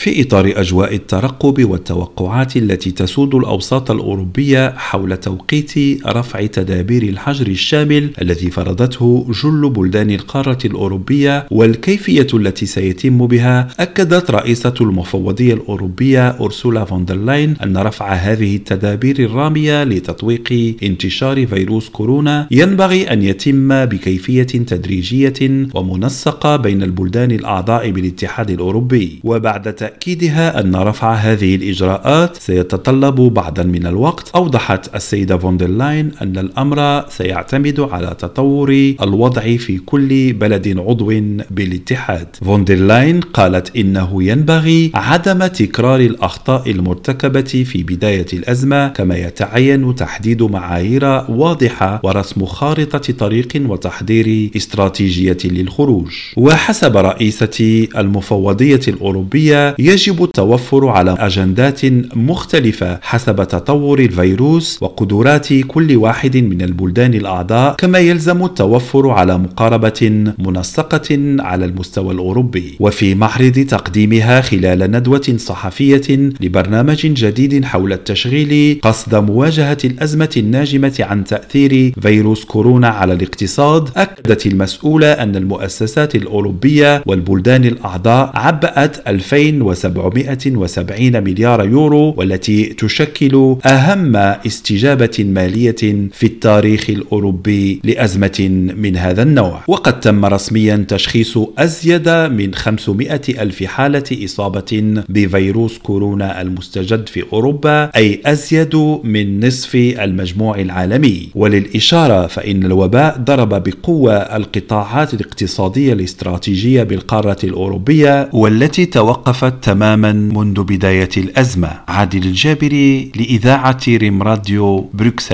في إطار أجواء الترقب والتوقعات التي تسود الأوساط الأوروبية حول توقيت رفع تدابير الحجر الشامل الذي فرضته جل بلدان القارة الأوروبية والكيفية التي سيتم بها، أكدت رئيسة المفوضية الأوروبية أورسولا فون دير لاين أن رفع هذه التدابير الرامية لتطويق انتشار فيروس كورونا ينبغي أن يتم بكيفية تدريجية ومنسقة بين البلدان الأعضاء بالاتحاد الأوروبي. وبعد تأكيدها أن رفع هذه الإجراءات سيتطلب بعضا من الوقت، أوضحت السيدة فون دير لاين أن الأمر سيعتمد على تطور الوضع في كل بلد عضو بالاتحاد. فون دير لاين قالت إنه ينبغي عدم تكرار الأخطاء المرتكبة في بداية الأزمة، كما يتعين تحديد معايير واضحة ورسم خارطة طريق وتحضير استراتيجية للخروج. وحسب رئيسة المفوضية الأوروبية يجب التوفر على أجندات مختلفة حسب تطور الفيروس وقدرات كل واحد من البلدان الأعضاء، كما يلزم التوفر على مقاربة منسقة على المستوى الأوروبي. وفي معرض تقديمها خلال ندوة صحفية لبرنامج جديد حول التشغيل قصد مواجهة الأزمة الناجمة عن تأثير فيروس كورونا على الاقتصاد، أكدت المسؤولة أن المؤسسات الأوروبية والبلدان الأعضاء عبأت 2770 مليار يورو، والتي تشكل أهم استجابة مالية في التاريخ الأوروبي لأزمة من هذا النوع. وقد تم رسميا تشخيص أزيد من 500 ألف حالة إصابة بفيروس كورونا المستجد في أوروبا، أي أزيد من نصف المجموع العالمي. وللإشارة فإن الوباء ضرب بقوة القطاعات الاقتصادية الاستراتيجية بالقارة الأوروبية والتي توقفت تماما منذ بداية الأزمة. عادل الجابري لإذاعة ريم راديو بروكسل.